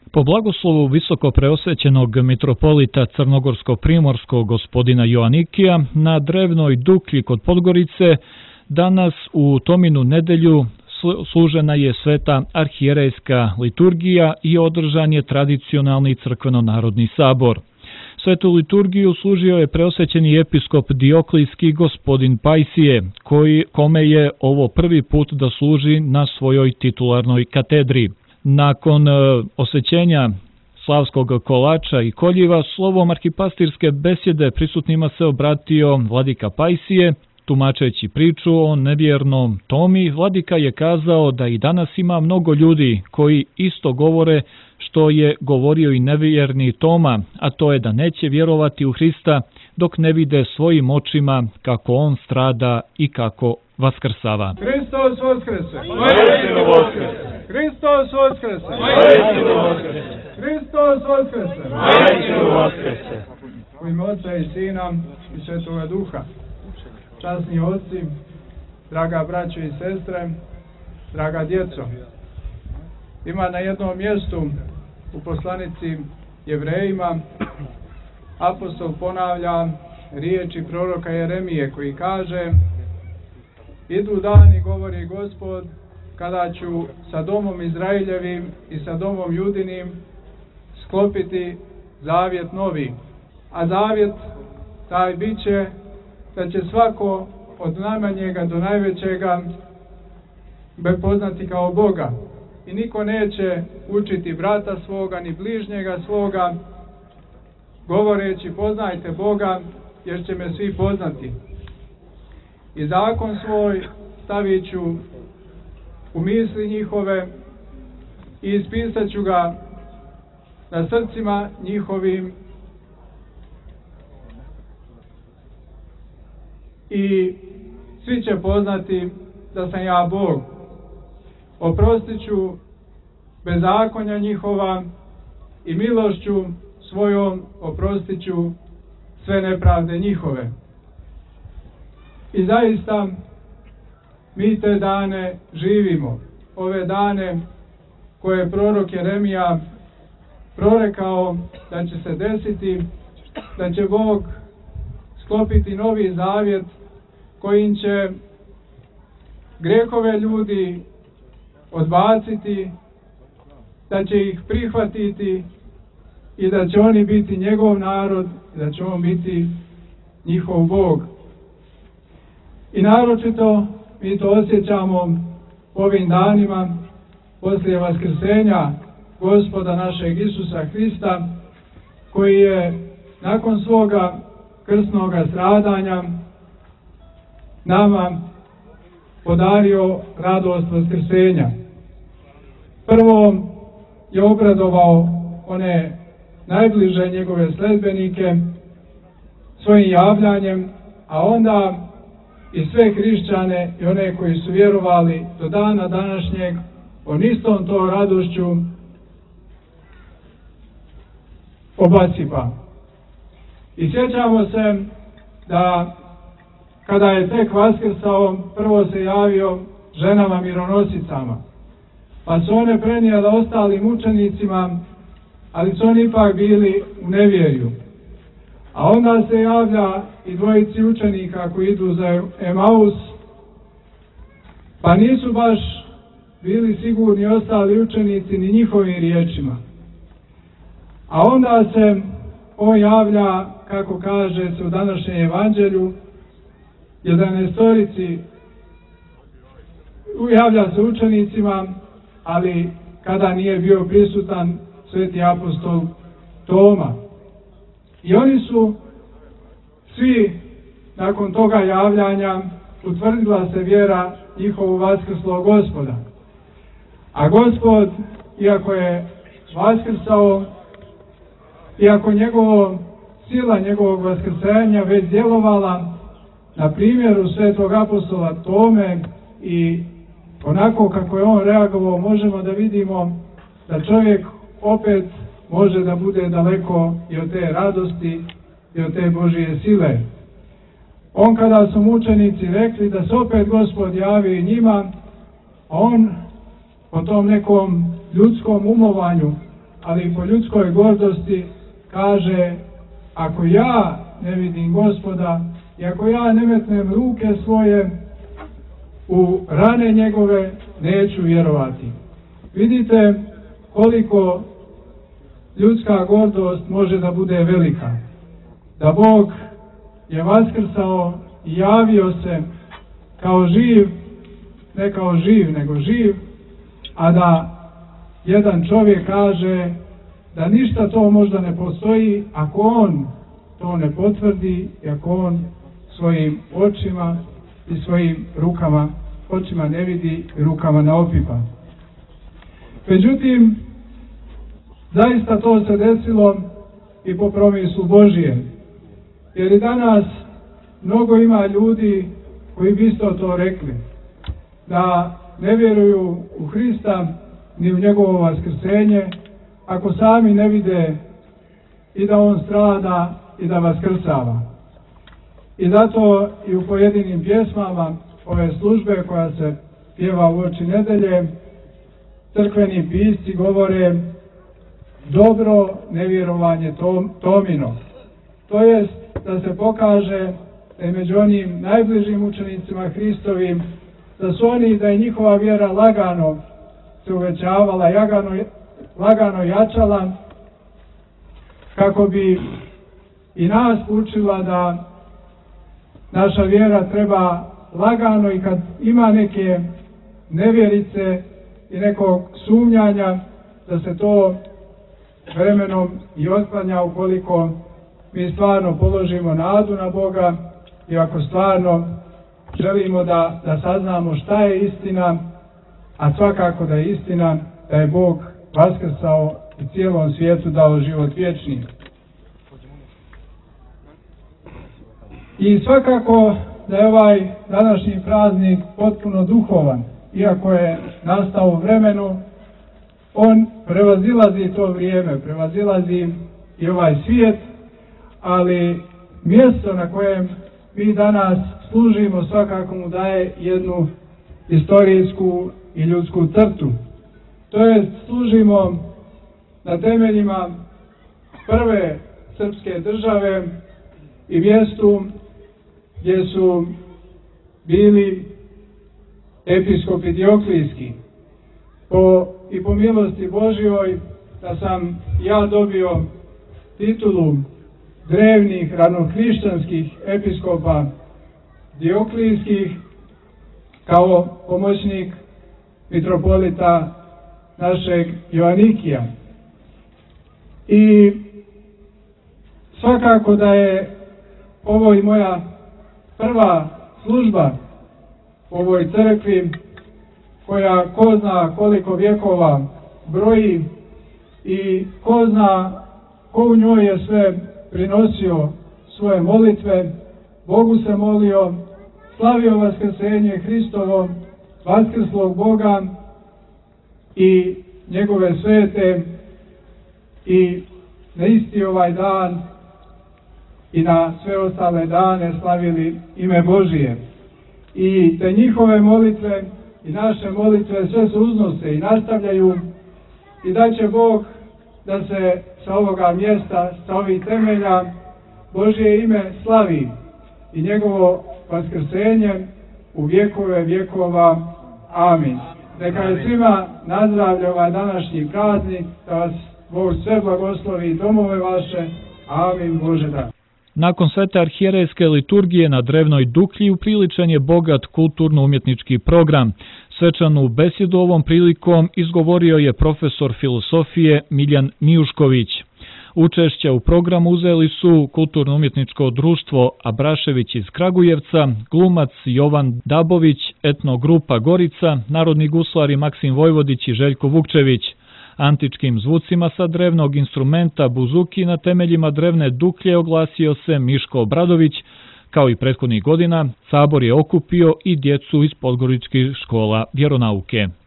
Po blagoslovu visoko preosvećenog mitropolita crnogorsko-primorskog gospodina Joanikija na Drevnoj Duklji kod Podgorice danas u Tominu nedelju služena je sveta arhijerejska liturgija i održan je tradicionalni crkveno-narodni sabor. Svetu liturgiju služio je preosvećeni episkop Dioklijski gospodin Pajsije, kome je ovo prvi put da služi na svojoj titularnoj katedri. Nakon osvećenja slavskog kolača i koljiva, slovom arhipastirske besjede prisutnima se obratio vladika Pajsije. Tumačeći priču o nevjernom Tomi, vladika je kazao da i danas ima mnogo ljudi koji isto govore što je govorio i nevjerni Toma, a to je da neće vjerovati u Hrista dok ne vide svojim očima kako on strada i kako vaskrsava. Hristos vaskrese! Hristos vaskrese! Hristos vaskrese! U ime Otca i Sina i Svetoga Duha. Časni oci, draga braćo i sestre, draga djeco. Ima na jednom mjestu u poslanici Jevrejima apostol ponavlja riječi proroka Jeremije koji kaže: idu dani, govori Gospod, kada ću sa domom Izraeljevim i sa domom Judinim sklopiti zavjet novi. A zavjet taj bit će da će svako od najmanjega do najvećega me poznati kao Boga. I niko neće učiti brata svoga ni bližnjega svoga, govoreći poznajte Boga, jer će me svi poznati. I zakon svoj stavit ću u misli njihove i ispisat ću ga na srcima njihovim i svi će poznati da sam ja Bog. Oprostit ću bezakonja njihova i milošću svojom oprostit ću sve nepravde njihove. I zaista mi te dane živimo, ove dane koje je prorok Jeremija prorekao da će se desiti, da će Bog sklopiti novi zavjet kojim će grijehove ljudi odbaciti, da će ih prihvatiti i da će oni biti njegov narod i da će on biti njihov Bog. I naročito mi to osjećamo ovim danima poslije vaskrsenja Gospoda našeg Isusa Hrista, koji je nakon svoga krsnoga stradanja nama podario radost vaskrsenja. Prvo je obradovao one najbliže njegove sledbenike svojim javljanjem, a onda i sve hrišćane i one koji su vjerovali do dana današnjeg on istom to radošću obasipa. I sjećamo se da kada je tek vaskrsao, prvo se javio ženama mironosicama, pa su one prenijele ostalim učenicima, ali su oni ipak bili u nevjerju. A onda se javlja i dvojici učenika koji idu za Emaus, pa nisu baš bili sigurni ostali učenici ni njihovim riječima. A onda se on javlja, kako kaže se u današnjem evanđelju, 11 javlja se učenicima, ali kada nije bio prisutan sveti apostol Toma. I oni su svi nakon toga javljanja utvrdila se vjera njihovu vaskrslog Gospoda. A Gospod, iako je vaskrsao, iako sila njegovog vaskrsenja već djelovala na primjeru svetog apostola Tome i onako kako je on reagovao, možemo da vidimo da čovjek opet može da bude daleko i od te radosti i od te Božije sile. On, kada su mučenici rekli da se opet Gospod javi njima, on po tom nekom ljudskom umovanju ali i po ljudskoj gordosti kaže: ako ja ne vidim Gospoda i ako ja ne metnem ruke svoje u rane njegove, neću vjerovati. Vidite koliko ljudska gordost može da bude velika. Da Bog je vaskrsao i javio se kao živ, ne kao živ, nego živ, a da jedan čovjek kaže da ništa to možda ne postoji ako on to ne potvrdi i ako on svojim očima i svojim rukama, očima ne vidi i rukama ne opipa. Međutim, zaista to se desilo i po promislu Božijem. Jer i danas mnogo ima ljudi koji bi isto to rekli, da ne vjeruju u Hrista ni u njegovo vaskrsenje, ako sami ne vide i da on strada i da vaskrsava. I zato i u pojedinim pjesmama ove službe koja se pjeva u oči nedelje, crkveni pisci govore: dobro nevjerovanje Tomino. To jest da se pokaže da je među onim najbližim učenicima Hristovim, da su oni, da je njihova vjera lagano se uvećavala, lagano jačala, kako bi i nas učila da naša vjera treba lagano, i kad ima neke nevjerice i nekog sumnjanja, da se to vremenom i otklanja ukoliko mi stvarno položimo nadu na Boga i ako stvarno želimo da saznamo šta je istina, a svakako da je istina da je Bog vaskrsao i cijelom svijetu dao život vječni. I svakako da je ovaj današnji praznik potpuno duhovan, iako je nastao u vremenu, on prevazilazi to vrijeme, prevazilazi i ovaj svijet, ali mjesto na kojem mi danas služimo svakako mu daje jednu historijsku i ljudsku crtu. To jest, služimo na temeljima prve srpske države i mjestu gdje su bili episkopi Dioklijski. I po milosti Božjoj da sam ja dobio titulu drevnih ranohrišćanskih episkopa Dioklijskih kao pomoćnik mitropolita našeg Joanikija. I svakako da je ovo i moja prva služba u ovoj crkvi, koja ko zna koliko vjekova broji i ko zna ko u njoj je sve prinosio svoje molitve, Bogu se molio, slavio vaskrsenje Hristovo, vaskrslog Boga i njegove svete, i na isti ovaj dan i na sve ostale dane slavili ime Božije. I te njihove molitve i naše molitve sve se uznose i nastavljaju, i da će Bog da se sa ovoga mjesta, sa ovih temelja, Božje ime slavi i njegovo vaskrsenje u vjekove vjekova. Amin. Neka je svima na zdravlje ovaj današnji praznik, da vas Bog sve blagoslovi i domove vaše. Amin. Bože da. Nakon svete arhijerejske liturgije na Drevnoj Duklji upriličen je bogat kulturno-umjetnički program. Svečanu besedu ovom prilikom izgovorio je profesor filosofije Miljan Mijušković. Učešće u programu uzeli su Kulturno-umjetničko društvo Abrašević iz Kragujevca, glumac Jovan Dabović, etnogrupa Gorica, narodni guslari Maksim Vojvodić i Željko Vukčević. Antičkim zvucima sa drevnog instrumenta buzuki na temeljima Drevne Duklje oglasio se Miško Obradović. Kao i prethodnih godina, sabor je okupio i djecu iz podgoričkih škola vjeronauke.